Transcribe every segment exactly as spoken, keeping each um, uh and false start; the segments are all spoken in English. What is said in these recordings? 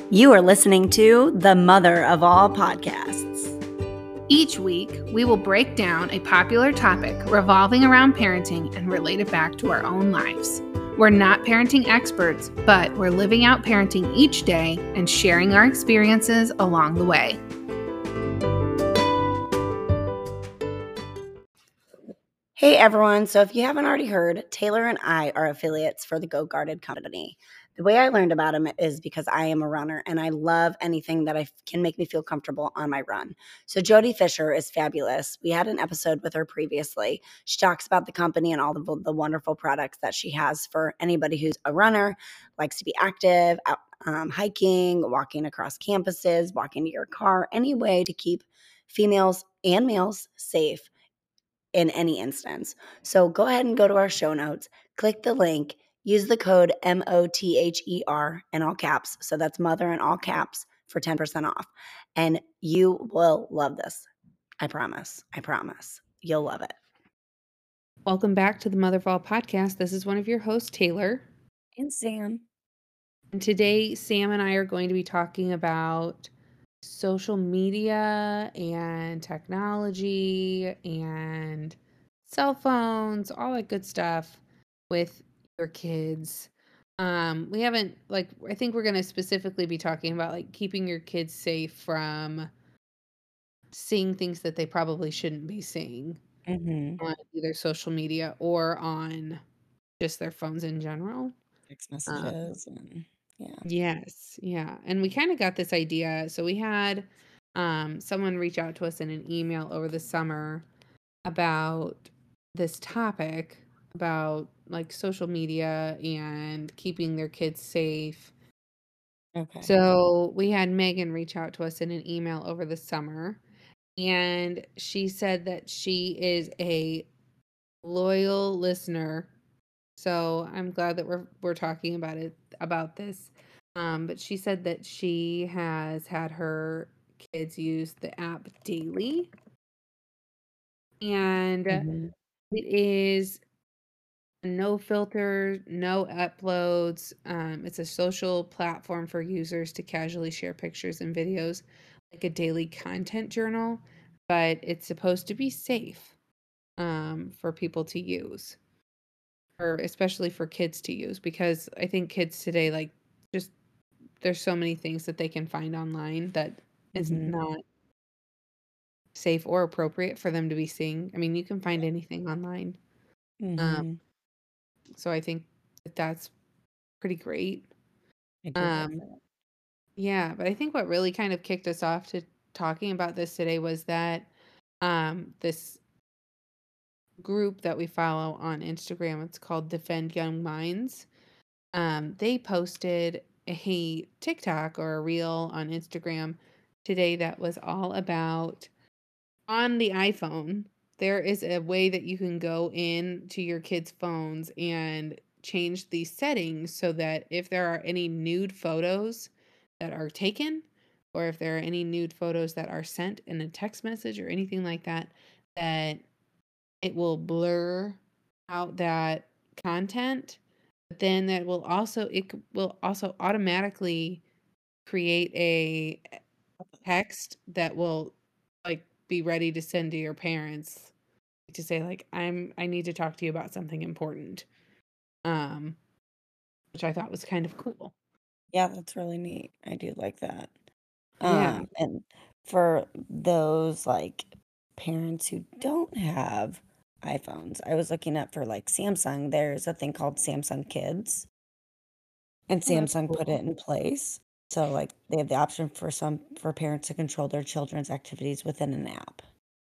You are listening to the mother of all podcasts. Each week, we will break down a popular topic revolving around parenting and relate it back to our own lives. We're not parenting experts, but we're living out parenting each day and sharing our experiences along the way. Hey everyone, so if you haven't already heard, Taylor and I are affiliates for the Go Guarded company. The way I learned about him is because I am a runner and I love anything that I can make me feel comfortable on my run. So Jody Fisher is fabulous. We had an episode with her previously. She talks about the company and all the, the wonderful products that she has for anybody who's a runner, likes to be active, out, um, hiking, walking across campuses, walking to your car, any way to keep females and males safe in any instance. So go ahead and go to our show notes, click the link, use the code M O T H E R in all caps. So that's mother in all caps for ten percent off. And you will love this. I promise. I promise. You'll love it. Welcome back to the Mother of All podcast. This is one of your hosts, Taylor. And Sam. And today, Sam and I are going to be talking about social media and technology and cell phones, all that good stuff with your kids. Um, we haven't, like, I think we're going to specifically be talking about, like, keeping your kids safe from seeing things that they probably shouldn't be seeing Mm-hmm. on either social media or on just their phones in general. Text Um, messages and yeah. Yes, yeah. And we kind of got this idea. So we had um, someone reach out to us in an email over the summer about this topic about like social media and keeping their kids safe. Okay. So we had Megan reach out to us in an email over the summer, and she said that she is a loyal listener. So I'm glad that we're we're talking about it about this. Um, but she said that she has had her kids use the app daily, and Mm-hmm. it is no filter, no uploads. Um, it's a social platform for users to casually share pictures and videos, like a daily content journal, but it's supposed to be safe um, for people to use, or especially for kids to use, because I think kids today, like, just there's so many things that they can find online that is Mm-hmm. not safe or appropriate for them to be seeing. I mean, you can find anything online. Um, Mm-hmm. so I think that that's pretty great. I do love Um, that. yeah, but I think what really kind of kicked us off to talking about this today was that um, this group that we follow on Instagram, it's called Defend Young Minds. Um, they posted a TikTok or a reel on Instagram today that was all about on the iPhone. There is a way that you can go in to your kids' phones and change these settings so that if there are any nude photos that are taken, or if there are any nude photos that are sent in a text message or anything like that, that it will blur out that content. But then that will also it c- will also automatically create a text that will like be ready to send to your parents to say like I'm I need to talk to you about something important. Um which I thought was kind of cool. Yeah, that's really neat. I do like that. Yeah. Um, and for those like parents who don't have iPhones, I was looking up for like Samsung. There's a thing called Samsung Kids, and Oh, that's Samsung put cool. it in place. So like they have the option for some for parents to control their children's activities within an app.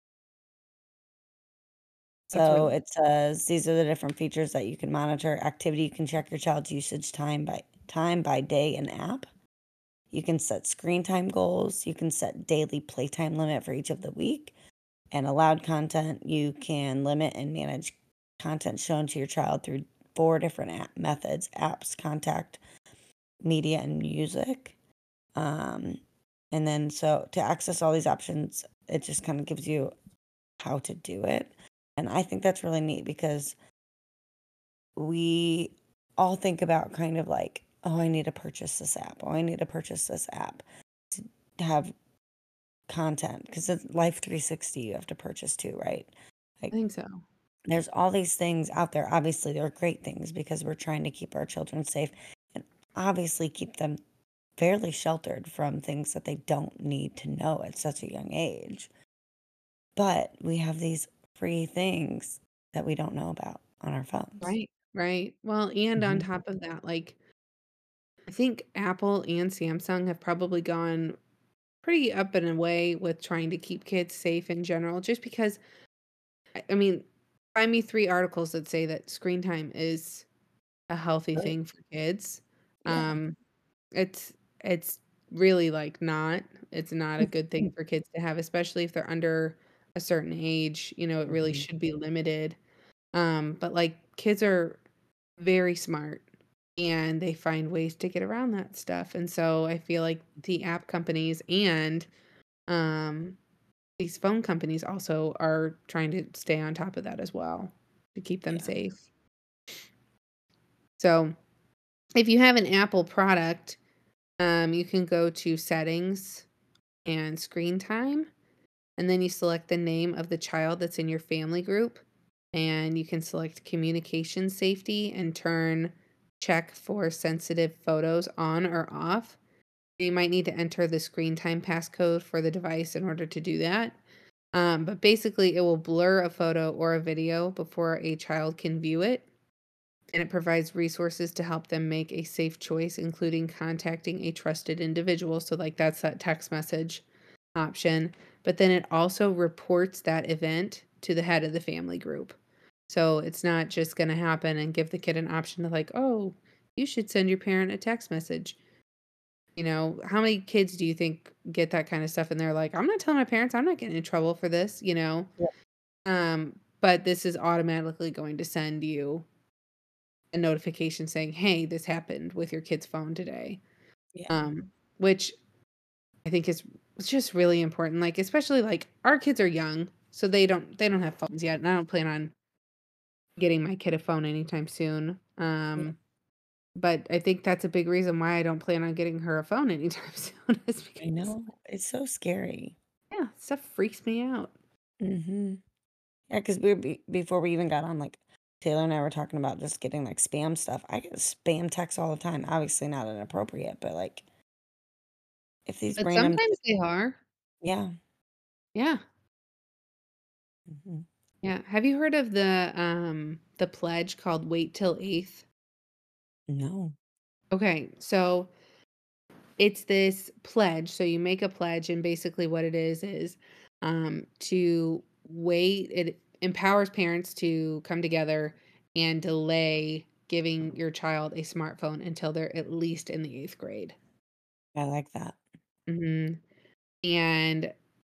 That's So really it says these are the different features that you can monitor. Activity, you can check your child's usage time by time by day in app. You can set screen time goals. You can set daily playtime limit for each of the week. And allowed content, you can limit and manage content shown to your child through four different app methods: apps, contact, media, and music. Um, and then, so to access all these options, it just kind of gives you how to do it. And I think that's really neat because we all think about kind of like, oh, I need to purchase this app. Oh, I need to purchase this app to have content because it's Life three sixty you have to purchase too, right? I Like think so. there's all these things out there. Obviously, they're great things because we're trying to keep our children safe and obviously keep them fairly sheltered from things that they don't need to know at such a young age. But we have these free things that we don't know about on our phones. Right, right. Well, and on Mhm. top of that, like, I think Apple and Samsung have probably gone pretty up and away with trying to keep kids safe in general, just because I I mean, find me three articles that say that screen time is a healthy Right. thing for kids. Yeah. Um, it's it's really, like, not. It's not a good thing for kids to have, especially if they're under a certain age, you know, it really Mhm. should be limited. Um, but, like, kids are very smart, and they find ways to get around that stuff, and so I feel like the app companies and, um, these phone companies also are trying to stay on top of that as well to keep them Yeah. safe. So, if you have an Apple product, um, you can go to Settings and Screen Time, and then you select the name of the child that's in your family group, and you can select Communication Safety and turn Check for Sensitive Photos on or off. You might need to enter the screen time passcode for the device in order to do that. Um, but basically, it will blur a photo or a video before a child can view it, and it provides resources to help them make a safe choice, including contacting a trusted individual. So, like, that's that text message option. But then it also reports that event to the head of the family group. So it's not just going to happen and give the kid an option to, like, oh, you should send your parent a text message. You know, how many kids do you think get that kind of stuff and they're like, I'm not telling my parents, I'm not getting in trouble for this, you know? Yeah. Um, but this is automatically going to send you a notification saying, "Hey, this happened with your kid's phone today." Yeah. Um, which I think is it's just really important. Like, especially like our kids are young, so they don't they don't have phones yet, and I don't plan on getting my kid a phone anytime soon. Yeah. Um, but I think that's a big reason why I don't plan on getting her a phone anytime soon is I because know. It's so scary. yeah, stuff freaks me out. Mhm. Yeah, 'cause we were be before we even got on, like, Taylor and I were talking about just getting, like, spam stuff. I get spam texts all the time, obviously not inappropriate, but, like, if these But random sometimes they are. yeah. Yeah. Mhm. Yeah. Have you heard of the um the pledge called Wait Till eighth? No. Okay, so it's this pledge. So you make a pledge, and basically what it is is um, to wait. It empowers parents to come together and delay giving your child a smartphone until they're at least in the eighth grade. I like that. hmm And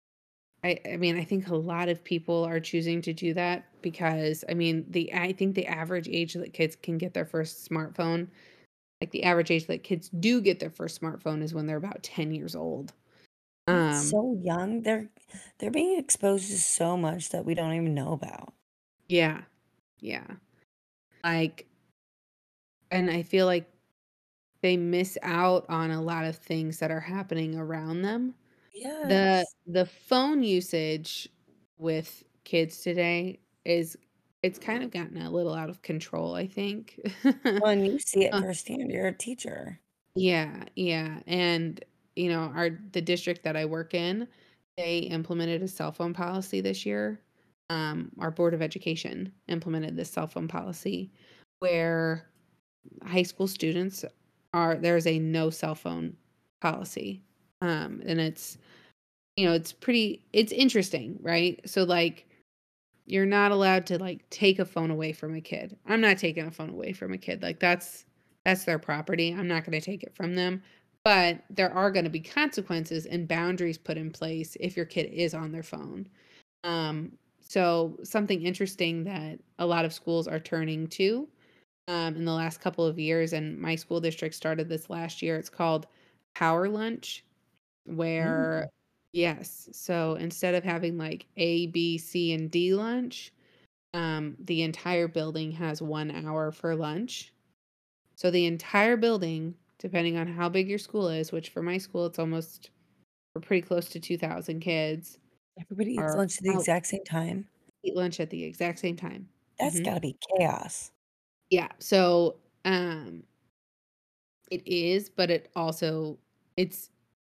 I, I mean, I think a lot of people are choosing to do that because, I mean, the I think the average age that kids can get their first smartphone, like the average age that kids do get their first smartphone is when they're about ten years old. That's Um, so young. They're they're being exposed to so much that we don't even know about. yeah, yeah. Like, and I feel like they miss out on a lot of things that are happening around them. The Yes. the phone usage with kids today is it's kind of gotten a little out of control, I think. Well, and you see it Uh, firsthand. You're a teacher. yeah, yeah, and, you know, our the district that I work in, they implemented a cell phone policy this year. Um, our Board of Education implemented this cell phone policy where high school students are there's a no cell phone policy. Um, and it's, you know, it's pretty it's interesting, right? So, like, you're not allowed to, like, take a phone away from a kid. I'm not taking a phone away from a kid, like, that's that's their property, I'm not gonna take it from them, but there are gonna be consequences and boundaries put in place if your kid is on their phone. Um, so something interesting that a lot of schools are turning to, um, in the last couple of years, and my school district started this last year, it's called Power Lunch, where Mm. yes, so instead of having, like, A, B, C, and D lunch, um, the entire building has one hour for lunch. So the entire building depending on how big your school is, which for my school, it's almost we're pretty close to two thousand kids Everybody eats are lunch at the out exact same time? eat lunch at the exact same time. That's Mhm. gotta be chaos. Yeah, so, um, it is, but it also it's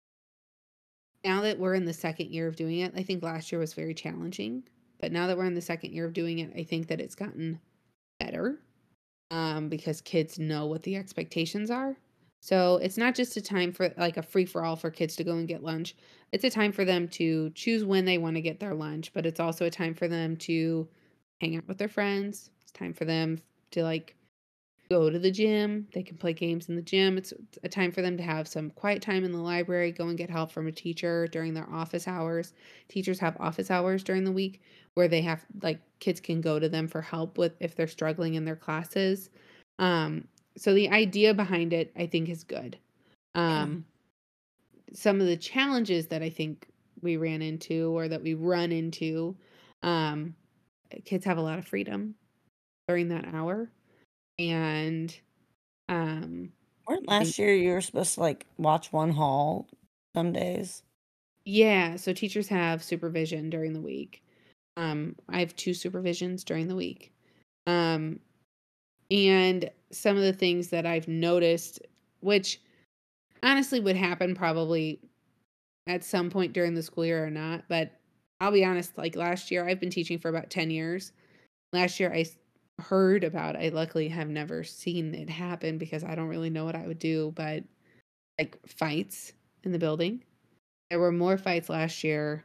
now that we're in the second year of doing it, I think last year was very challenging, but now that we're in the second year of doing it, I think that it's gotten better, um, because kids know what the expectations are. So, it's not just a time for like, a free for all for kids to go and get lunch. It's a time for them to choose when they wanna get their lunch, but it's also a time for them to hang out with their friends. It's time for them to, like, go to the gym. They can play games in the gym. It's a time for them to have some quiet time in the library, go and get help from a teacher during their office hours. Teachers have office hours during the week where they have like kids can go to them for help with if they're struggling in their classes. Um, so the idea behind it, I think, is good. Yeah. Um, some of the challenges that I think we ran into or that we run into, um, kids have a lot of freedom during that hour. And um, Weren't I think last year you were supposed to, like, watch one hall some days? yeah, so teachers have supervision during the week. Um, I have two supervisions during the week. Um, and some of the things that I've noticed, which honestly would happen probably at some point during the school year or not, but I'll be honest, like last year, I've been teaching for about ten years. Last year, I s- heard about, I luckily have never seen it happen because I don't really know what I would do, but like fights in the building. There were more fights last year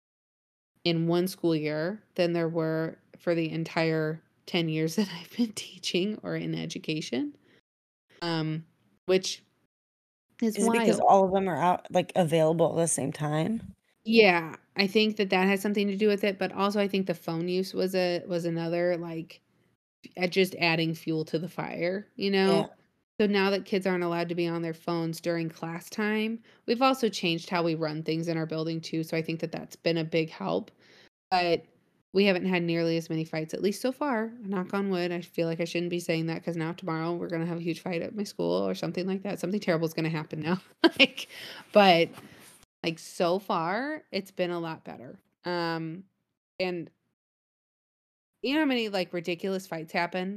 in one school year than there were for the entire ten years that I've been teaching or in education, um, which is Is it because wild. all of them are out, like, available at the same time? Yeah, I think that that has something to do with it, but also I think the phone use was a was another, like, uh, just adding fuel to the fire, you Yeah. know? So now that kids aren't allowed to be on their phones during class time, we've also changed how we run things in our building too, so I think that that's been a big help. But we haven't had nearly as many fights, at least so far, knock on wood. I feel like I shouldn't be saying that because now tomorrow we're gonna have a huge fight at my school or something like that. Something terrible is gonna happen now. Like, but, like, so far, it's been a lot better. Um, and you know how many, like, ridiculous fights happen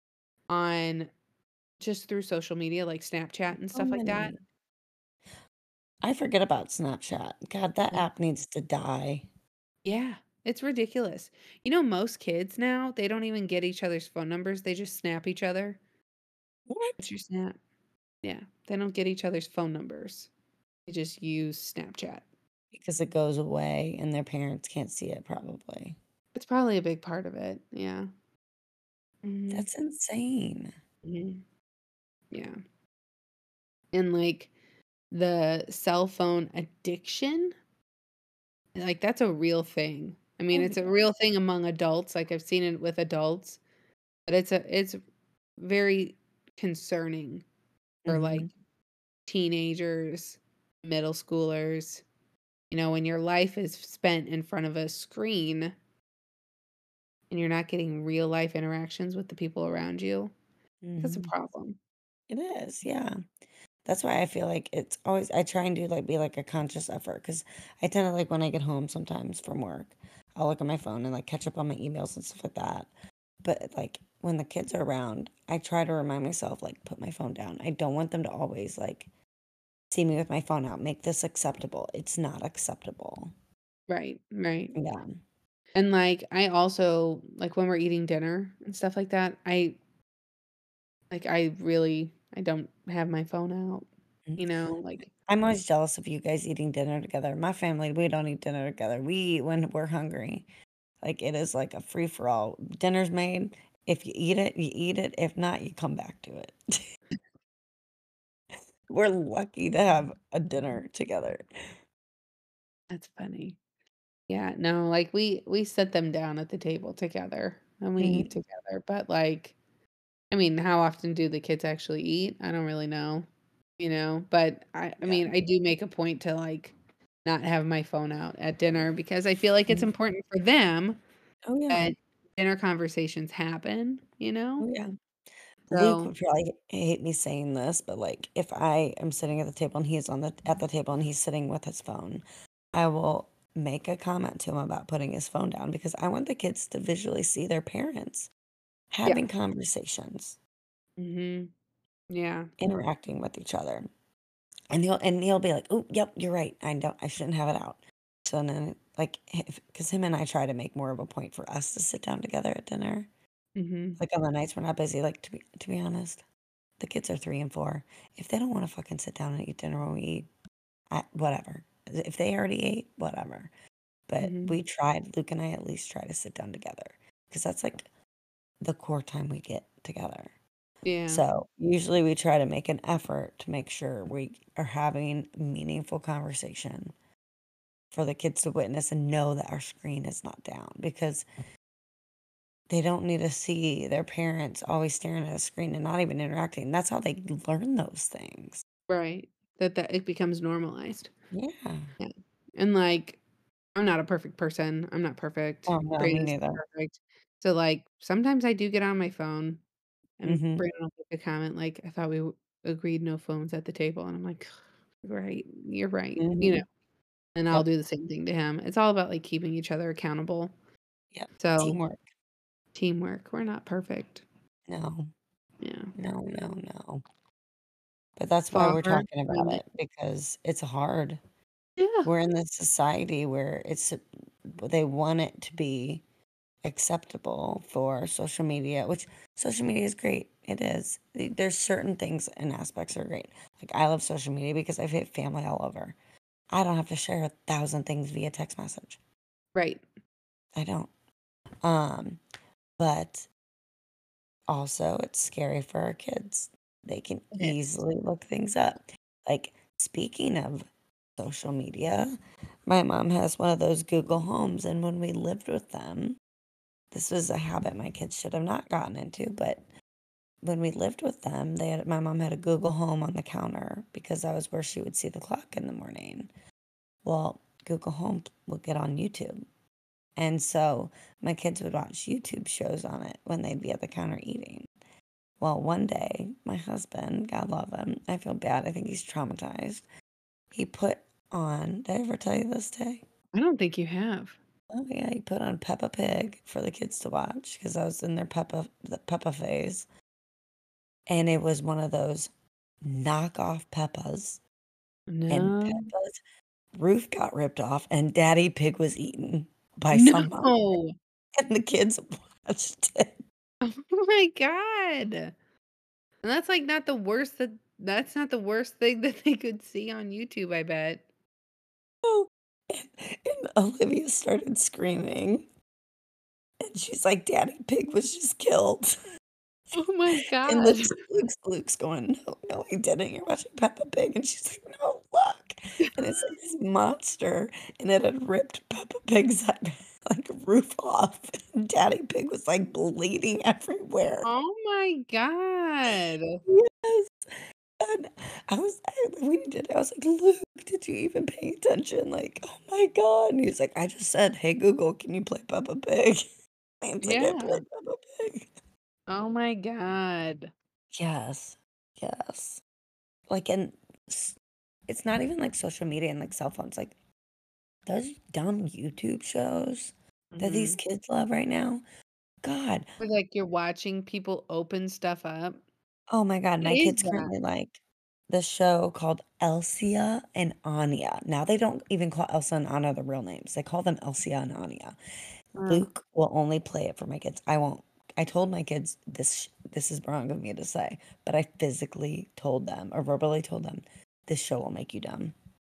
on just through social media, like Snapchat and So stuff like that? many. I forget about Snapchat. God, that Yeah. app needs to die. Yeah, it's ridiculous. You know, most kids now, they don't even get each other's phone numbers, they just snap each other. "What's What? your Snap?" Yeah, they don't get each other's phone numbers. They just use Snapchat. Because it goes away and their parents can't see it probably. It's probably a big part of it, yeah. Mhm, That's insane. mhm, yeah, and, like, the cell phone addiction, like, that's a real thing. I mean, Oh, it's a yeah. real thing among adults, like, I've seen it with adults, but it's a it's very concerning for, like, Mhm. teenagers, middle schoolers, you know, when your life is spent in front of a screen and you're not getting real life interactions with the people around you, that's a Mhm. problem. It is, yeah. That's why I feel like it's always I try and do, like be, like, a conscious effort because I tend to, like, when I get home sometimes from work, I'll look at my phone and, like, catch up on my emails and stuff like that. But, like, when the kids are around, I try to remind myself, like, put my phone down. I don't want them to always, like, see me with my phone out. Make this acceptable. It's not acceptable. Right, right. Yeah. And, like, I also like, when we're eating dinner and stuff like that, I like, I really I don't have my phone out, Mm. you know, like I'm always jealous of you guys eating dinner together. My family, we don't eat dinner together. We eat when we're hungry. Like, it is like a free for all. Dinner's made. If you eat it, you eat it. If not, you come back to it. We're lucky to have a dinner together. that's funny. Yeah, no, like, we we sit them down at the table together, and we eat Mhm. together, but, like I mean, how often do the kids actually eat? I don't really know, you know, but I I Yeah. mean, I do make a point to, like, not have my phone out at dinner because I feel like it's Mhm. important for them Oh, yeah. that dinner conversations happen, you know? Oh, yeah. Luke So would probably hate me saying this, but, like, if I am sitting at the table and he's on the at the table and he's sitting with his phone, I will make a comment to him about putting his phone down because I want the kids to visually see their parents yeah. having conversations, Mhm. Yeah. interacting with each other. And he'll and he'll be like, "Oh, yep, you're right. I don't I shouldn't have it out." So then, like, because him and I try to make more of a point for us to sit down together at dinner. Mhm. Like on the nights we're not busy, like to be to be honest, the kids are three and four. If they don't want to fucking sit down and eat dinner when we eat, I, whatever. If they already ate, whatever. But Mhm. we tried, Luke and I at least try to sit down together because that's like the core time we get together. Yeah. So usually we try to make an effort to make sure we are having meaningful conversation for the kids to witness and know that our screen is not down because they don't need to see their parents always staring at a screen and not even interacting. That's how they learn those things. Right. That that it becomes normalized. Yeah. Yeah. And, like, I'm not a perfect person. I'm not perfect. Oh, no, me Brandon's neither. not perfect. So, like, sometimes I do get on my phone and Mhm. Brandon will make a comment like, "I thought we w agreed no phones at the table," and I'm like, "Right, you're right," you know? Mhm. And I'll Yep. do the same thing to him. It's all about, like, keeping each other accountable. Yep. So, Teamwork. teamwork. We're not perfect. No. Yeah. No, no, no. But that's why Far we're talking from about it. it because it's hard. Yeah. We're in this society where it's they want it to be acceptable for social media, which social media is great. It is. There's certain things and aspects are great. Like I love social media because I've hit family all over. I don't have to share a thousand things via text message. Right. I don't. Um, but also it's scary for our kids. They can It is. easily look things up. Like speaking of social media, my mom has one of those Google Homes, and when we lived with them, this was a habit my kids should have not gotten into, but when we lived with them, they had my mom had a Google Home on the counter because that was where she would see the clock in the morning. Well, Google Home would get on YouTube. And so my kids would watch YouTube shows on it when they'd be at the counter eating. Well, one day, my husband, God love him, I feel bad. I think he's traumatized. He put on, did I ever tell you this day? I don't think you have. Oh yeah, he put on Peppa Pig for the kids to watch because I was in their Peppa the Peppa phase. And it was one of those knockoff Peppas. And No. Peppa's roof got ripped off and Daddy Pig was eaten by some monster. No. And the kids watched it. Oh my god. And that's, like, not the worst that that's not the worst thing that they could see on YouTube, I bet. Oh, and, and Olivia started screaming. And she's like, Daddy Pig was just killed. Oh my And god. Luke's, Luke's, Luke's going, no, no, he didn't. You're watching Peppa Pig. And she's like, no, look. And it's like this monster. And it had ripped Peppa Pig's like roof off. And Daddy Pig was like bleeding everywhere. Oh my god. Yes. And I was, I, we did, I was like, Luke, did you even pay attention? Like, oh my God. And he was like, I just said, hey, Google, can you play Peppa Pig? And it's like, I Yeah. played Peppa Pig. Oh my god. Yes. Yes. Like, and s- it's not even like social media and like cell phones. Like, those dumb YouTube shows that these Mhm. kids love right now. God. Or, like, you're watching people open stuff up. Oh my God. What My is kids that? currently like the show called Elsia and Anya. Now they don't even call Elsa and Anna the real names. They call them Elsia and Anya. Uh, Luke will only play it for my kids. I won't. I told my kids this this is wrong of me to say, but I physically told them or verbally told them this show will make you dumb.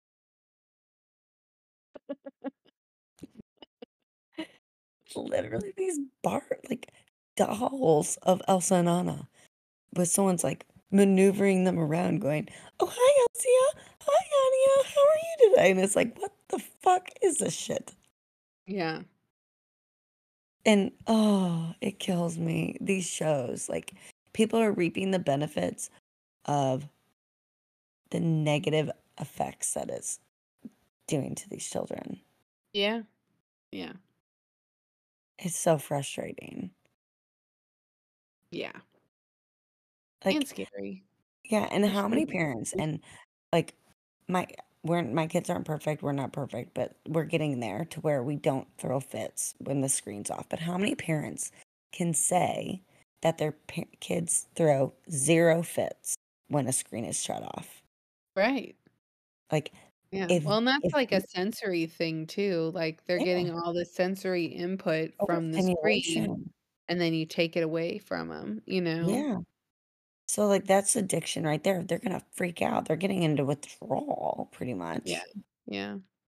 Literally these bar like dolls of Elsa and Anna, but someone's like maneuvering them around, going, "Oh hi Elsia, hi Anya, how are you today?" And it's like, what the fuck is this shit? yeah. And oh, it kills me. These shows, like people are reaping the benefits of the negative effects that it's doing to these children. Yeah. Yeah. It's so frustrating. Yeah. And Like, scary. yeah, and how Especially many parents and like my we're my kids aren't perfect, we're not perfect, but we're getting there to where we don't throw fits when the screen's off. But how many parents can say that their pa- kids throw zero fits when a screen is shut off? Right. Like Yeah. if Well, and that's if like a sensory thing too. Like they're yeah, getting all the sensory input from the screen overstimulation. and then you take it away from them, you know? Yeah. So like that's addiction right there. They're gonna freak out. They're getting into withdrawal pretty Yeah. much. Yeah.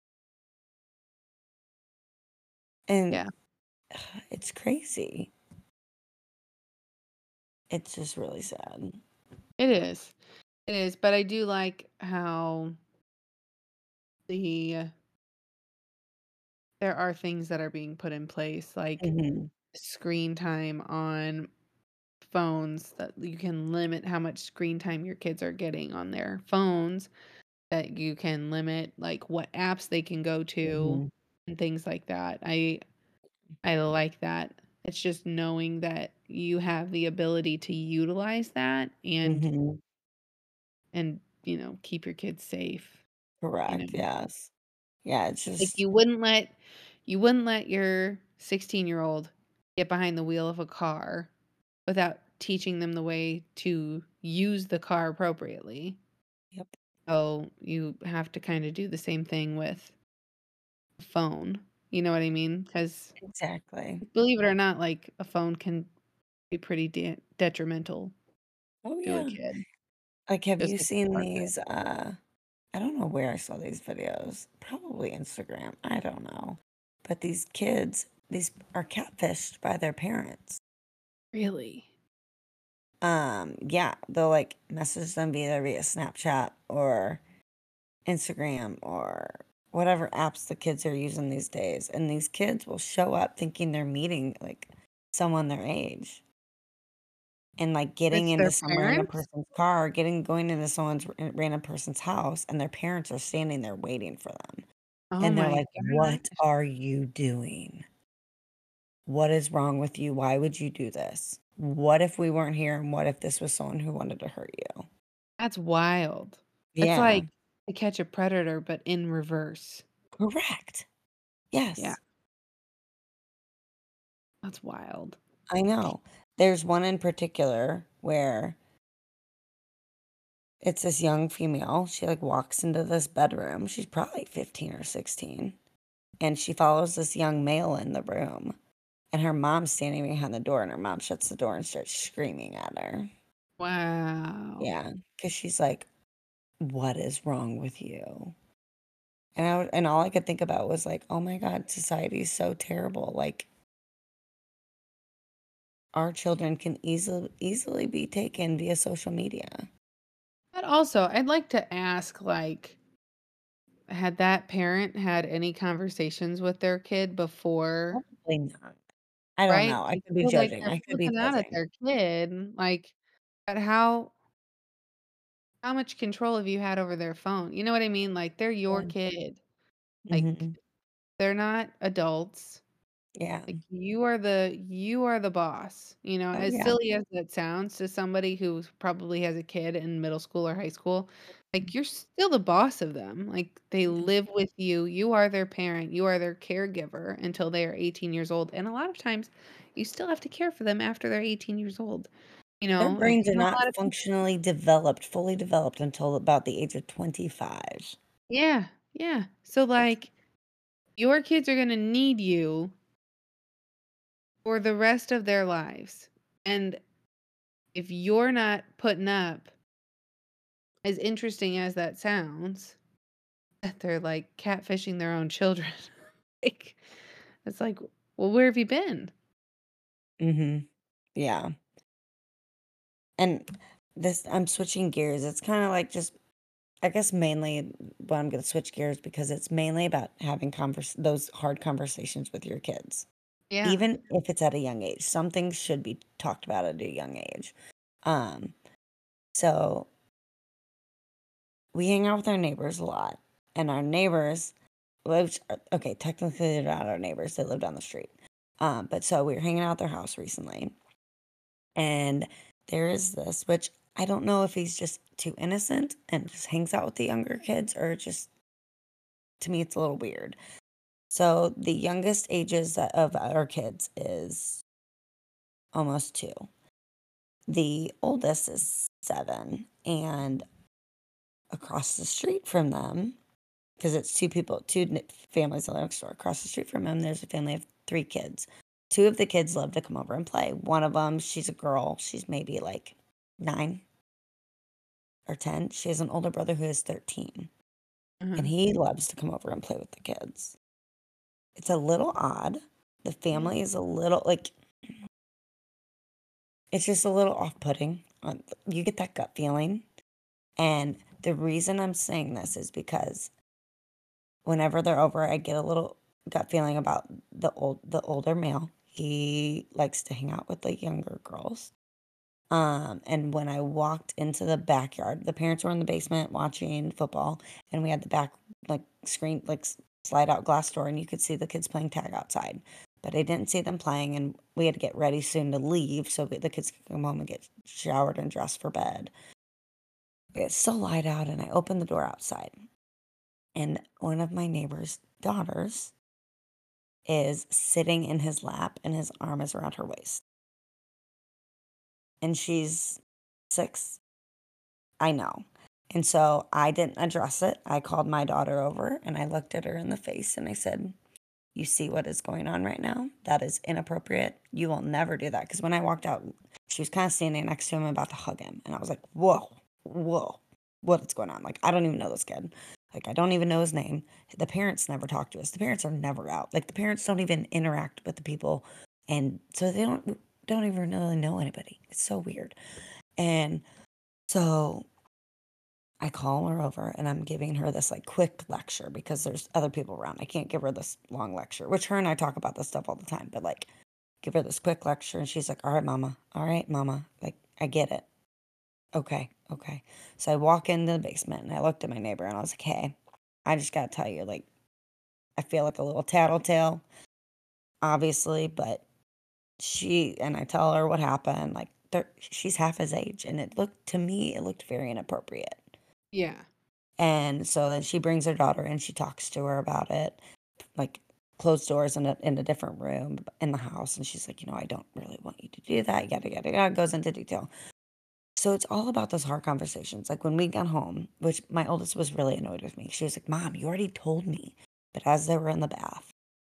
And Yeah. it's crazy. It's just really sad. It is. It is. But I do like how the there are things that are being put in place, like Mhm. screen time on phones that you can limit how much screen time your kids are getting on their phones, that you can limit like what apps they can go to Mhm. and things like that. I I like that. It's just knowing that you have the ability to utilize that and Mhm. and you know, keep your kids safe, you know. Correct, yes. Yeah, it's Like just you wouldn't let you wouldn't let your sixteen-year-old get behind the wheel of a car without teaching them the way to use the car appropriately. yep, So you have to kind of do the same thing with a phone. You know what I mean? Because exactly. believe it or not, like a phone can be pretty de- detrimental Oh, to a yeah. kid. Like, have Just you like seen a car could. these, uh I don't know where I saw these videos. Probably Instagram, I don't know. But these kids, these are catfished by their parents. Really? Um, yeah, they'll, like, message them either via Snapchat or Instagram or whatever apps the kids are using these days, and these kids will show up thinking they're meeting, like, someone their age. And, like, getting It's into their some random parents? person's car, getting going into someone's r random person's house, and their parents are standing there waiting for them. Oh And they're my like, "What gosh. are you doing? What is wrong with you? Why would you do this? What if we weren't here, and what if this was someone who wanted to hurt you?" That's wild. It's Yeah, like To Catch a Predator, but in reverse. correct. Yeah, Yes, that's wild. I know. There's one in particular where it's this young female, she, like, walks into this bedroom, she's probably fifteen or sixteen, and she follows this young male in the room. And her mom's standing behind the door, and her mom shuts the door and starts screaming at her. Wow. Yeah, because she's like, "What is wrong with you?" And I would, and all I could think about was like, "Oh my God, society is so terrible. Like our children can easily easily be taken via social media." But also, I'd like to ask, like, had that parent had any conversations with their kid before, Probably not. I don't right? know. I I could be feel like judging. they're I could be flipping out at judging. their kid, like, at how how much control have you had over their phone? You know what I mean? Like, they're your Yeah. kid. Like, Hmm. they're not adults. Yeah. Like, you are the you are the boss, you know, Oh as yeah. silly as that sounds to somebody who probably has a kid in middle school or high school, like, you're still the boss of them, like, they Yeah. live with you, you are their parent, you are their caregiver until they are eighteen years old, and a lot of times, you still have to care for them after they're eighteen years old, you Their know, like, brains I are know a not lot of people. functionally developed, fully developed until about the age of twenty-five. Yeah, yeah, so, It's like, your kids are gonna need you for the rest of their lives, and if you're not putting up, as interesting as that sounds, that they're, like, catfishing their own children, like, it's like, well, where have you been? mhm. Yeah. And this I'm switching gears. It's kinda like just I guess mainly why I'm gonna switch gears because it's mainly about having convers those hard conversations with your kids. Yeah. Even if it's at a young age. Some things should be talked about at a young age. Um, so we hang out with our neighbors a lot, and our neighbors which okay, technically they're not our neighbors, they live down the street. Um, but so we were hanging out at their house recently, and there is this, which I don't know if he's just too innocent and just hangs out with the younger kids, or just to me it's a little weird. So the youngest ages of our kids is almost two. The oldest is seven, and across the street from them, because it's two people, two n- families that live next door. Across the street from them, there's a family of three kids. Two of the kids love to come over and play. One of them, she's a girl. She's maybe like nine or ten. She has an older brother who is thirteen, Uh-huh. and he loves to come over and play with the kids. It's a little odd. The family is a little like, it's just a little off-putting. Um, You get that gut feeling. And the reason I'm saying this is because whenever they're over, I get a little gut feeling about the old the older male. He likes to hang out with the younger girls. Um, and when I walked into the backyard, the parents were in the basement watching football, and we had the back like screen like s- slide out glass door, and you could see the kids playing tag outside. But I didn't see them playing, and we had to get ready soon to leave so the kids could come home and get showered and dressed for bed. It's still light out, and I opened the door outside, and one of my neighbor's daughters is sitting in his lap, and his arm is around her waist. And she's six. I know. And so I didn't address it. I called my daughter over and I looked at her in the face and I said, "You see what is going on right now? That is inappropriate. You will never do that." Because when I walked out, she was kind of standing next to him, about to hug him. And I was like, whoa, whoa, what is going on? Like, I don't even know this kid. Like, I don't even know his name. The parents never talk to us. The parents are never out. Like, the parents don't even interact with the people. And so they don't don't even really know anybody. It's so weird. And so I call her over and I'm giving her this like quick lecture because there's other people around. I can't give her this long lecture, which her and I talk about this stuff all the time, but like give her this quick lecture and she's like, "All right, mama. All right, mama. Like, I get it. Okay, okay." So I walk into the basement and I looked at my neighbor and I was like, "Hey, I just gotta tell you, like, I feel like a little tattletale, obviously, but she," and I tell her what happened. Like, there, she's half his age, and it looked to me, it looked very inappropriate. Yeah. And so then she brings her daughter and she talks to her about it, like closed doors in a in a different room in the house. And she's like, "You know, I don't really want you to do that." Yada yada yada. Goes into detail. So it's all about those hard conversations. Like when we got home, which my oldest was really annoyed with me. She was like, "Mom, you already told me." But as they were in the bath,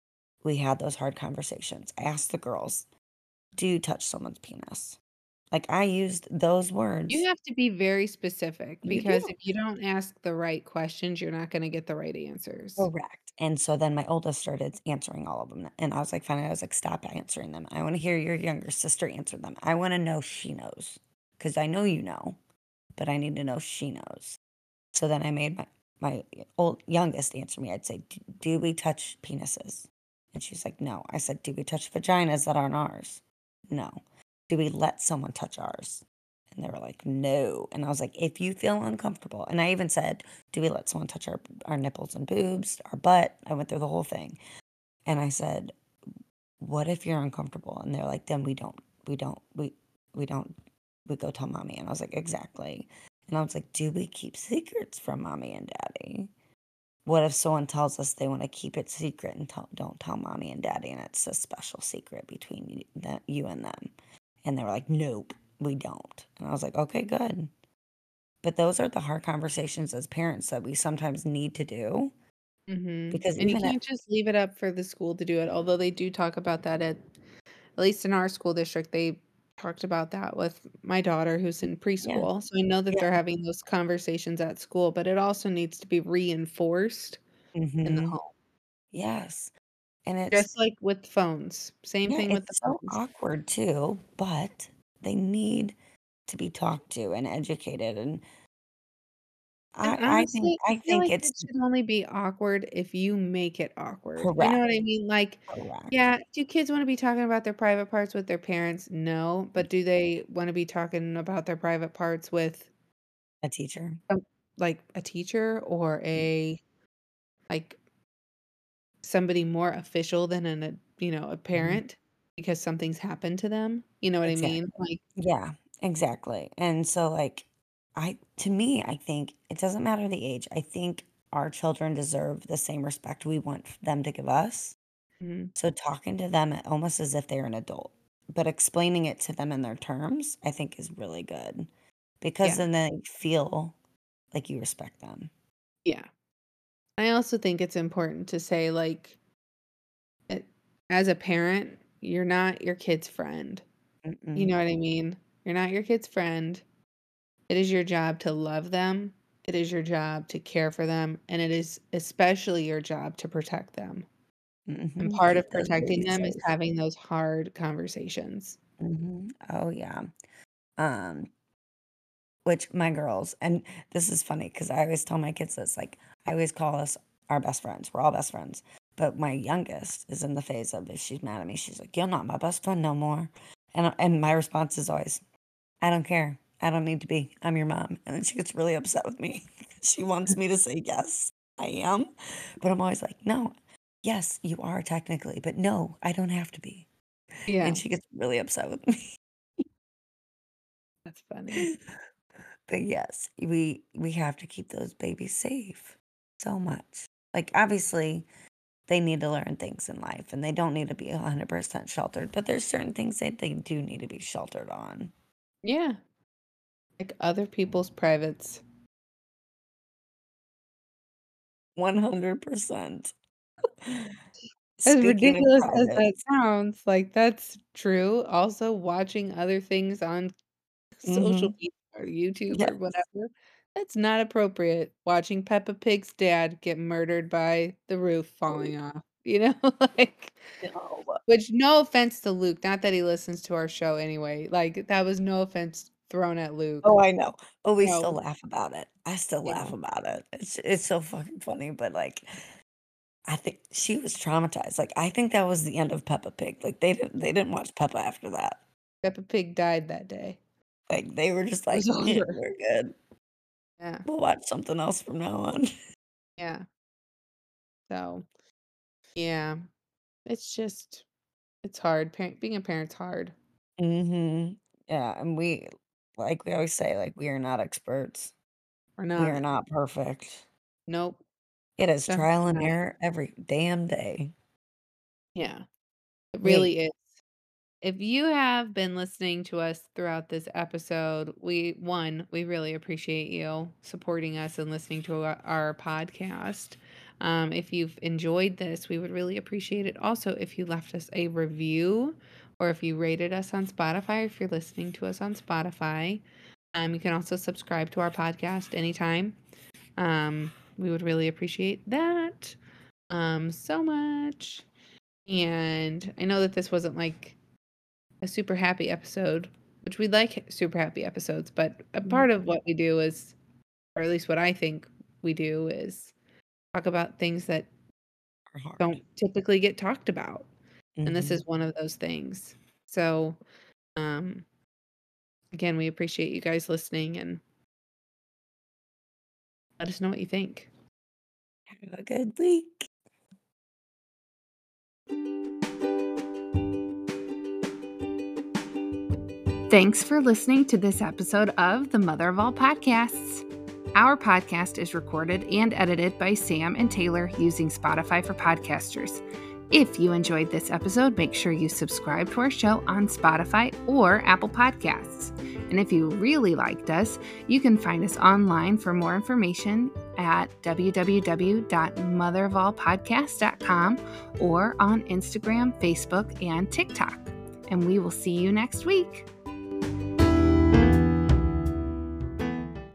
we had those hard conversations. I asked the girls, "Do you touch someone's penis?" Like I used those You words. have to be very specific You because do. if you don't ask the right questions, you're not gonna get the right answers. Correct. And so then my oldest started answering all of them. And I was like, finally, I was like, "Stop answering them. I want to hear your younger sister answer them. I want to know she knows. Because I know you know, but I need to know she knows." So then I made my, my old youngest answer me. I'd say, "D- Do we touch penises?" And she's like, "No." I said, "Do we touch vaginas that aren't ours?" "No." "Do we let someone touch ours?" And they were like, "No." And I was like, "If you feel uncomfortable," and I even said, "Do we let someone touch our, our nipples and boobs, our butt?" I went through the whole thing. And I said, "What if you're uncomfortable?" And they're like, "Then we don't, we don't, we, we don't, we go tell mommy." And I was like, "Exactly." And I was like, "Do we keep secrets from mommy and daddy? What if someone tells us they want to keep it secret and tell, don't tell mommy and daddy, and it's a special secret between you, the, you and them?" And they were like, "Nope, we don't." And I was like, "Okay, good." But those are the hard conversations as parents that we sometimes need to do Mhm, because and you even at can't just leave it up for the school to do it, although they do talk about that at at least in our school district, they talked about that with my daughter who's in yeah, preschool, so I know that yeah, they're having those conversations at school, but it also needs to be reinforced in the mhm, home. yes, and it's Just like with phones, same yeah, thing with the it's so phones. awkward too, but they need to be talked to and educated, and And I I think honestly, I I feel think like it's it should only be awkward if you make it awkward. You know correct, what I mean? Like, correct. yeah, do kids wanna be talking about their private parts with their parents? No, but do they wanna be talking about their private parts with, A teacher. um, like, a teacher or a like, somebody more official than an a you know, a Mhm. parent because something's happened to them? You know what I mean? Exactly. Like, Yeah, Exactly. And so like I to me, I think it doesn't matter the age. I think our children deserve the same respect we want them to give us. Mhm. So talking to them almost as if they're an adult, but explaining it to them in their terms, I think is really good because Yeah. then they feel like you respect them. Yeah. I also think it's important to say, like, it, as a parent, you're not your kid's friend. You Mm-mm. know what I mean? You're not your kid's friend. It is your job to love them. It is your job to care for them. And it is especially your job to protect them. And Mm-hmm. part Keep of those protecting babies them is safe. having those hard conversations. Mm-hmm. Oh yeah. Um, which my girls, and this is funny because I always tell my kids this, like I always call us our best friends. We're all best friends. But my youngest is in the phase of if she's mad at me, she's like, "You're not my best friend no more." And and my response is always, "I don't care. I don't need to be. I'm your mom." And then she gets really upset with me. She wants me to say yes, I am. But I'm always like, "No, yes, you are technically, but no, I don't have to be." Yeah, And she gets really upset with me. that's funny. But yes, we we have to keep those babies safe so much. Like obviously they need to learn things in life and they don't need to be one hundred percent sheltered, but there's certain things that they do need to be sheltered on. Yeah, like other people's privates. one hundred percent. As Speaking of ridiculous as that privates. sounds, like, that's true. Also, watching other things on social Mhm. media or YouTube Yes. or whatever, that's not appropriate. Watching Peppa Pig's dad get murdered by the roof falling off, you know, like, No. which no offense to Luke, not that he listens to our show anyway, like, that was no offense thrown at Luke. Oh, I know. Oh, we still No, laugh about it. I still yeah, laugh about it. It's it's so fucking funny, but like I think she was traumatized. Like I think that was the end of Peppa Pig. Like they didn't they didn't watch Peppa after that. Peppa Pig died that day. Like they were just It like, was "Yeah, over. we're good. Yeah, We'll watch something else from now on." yeah. So, yeah, it's just it's hard. Parent being a parent's hard. Mhm. Yeah, and we like we always say, like, we are not experts. Or We are not. not perfect. Nope. It is trial Definitely and not. error every damn day. Yeah, it We really is. If you have been listening to us throughout this episode, we one, we really appreciate you supporting us and listening to our, our podcast. Um, if you've enjoyed this, we would really appreciate it. Also, if you left us a review or if you rated us on Spotify, if you're listening to us on Spotify, um, you can also subscribe to our podcast anytime. Um, we would really appreciate that um, so much. And I know that this wasn't like a super happy episode, which we like super happy episodes, but a Mhm. part of what we do is, or at least what I think we do, is talk about things that Are hard. don't typically get talked about. And this is Mhm. one of those things. So, um, again, we appreciate you guys listening and let us know what you think. Have a good week. Thanks for listening to this episode of the Mother of All Podcasts. Our podcast is recorded and edited by Sam and Taylor using Spotify for podcasters. If you enjoyed this episode, make sure you subscribe to our show on Spotify or Apple Podcasts. And if you really liked us, you can find us online for more information at w w w dot mother of all podcasts dot com or on Instagram, Facebook, and TikTok. And we will see you next week.